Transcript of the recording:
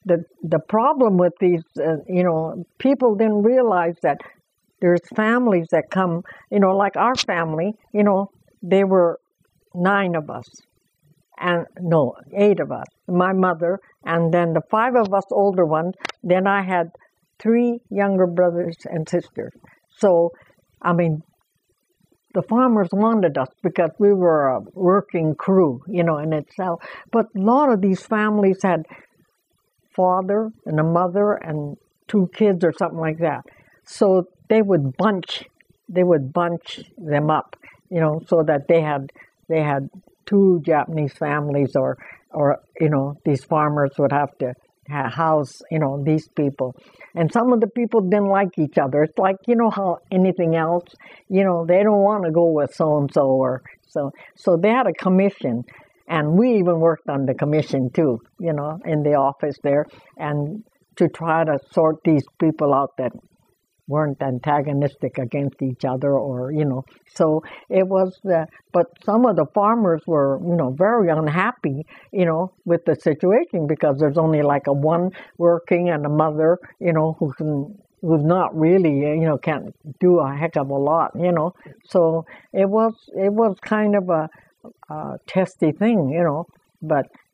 the problem with these, people didn't realize that there's families that come, like our family, they were 9 of us, and no, 8 of us. My mother, and then the 5 of us older ones. Then I had 3 younger brothers and sisters. So, I mean, the farmers wanted us because we were a working crew, in itself. But a lot of these families had father and a mother and 2 kids or something like that. So they would bunch them up, so that they had 2 Japanese families, or these farmers would have to house, these people. And some of the people didn't like each other. It's like, how anything else, they don't want to go with so-and-so or so. So they had a commission, and we even worked on the commission too, in the office there, and to try to sort these people out that weren't antagonistic against each other, or so it was but some of the farmers were very unhappy with the situation, because there's only like a one working and a mother who's not really can't do a heck of a lot, so it was kind of a testy thing, but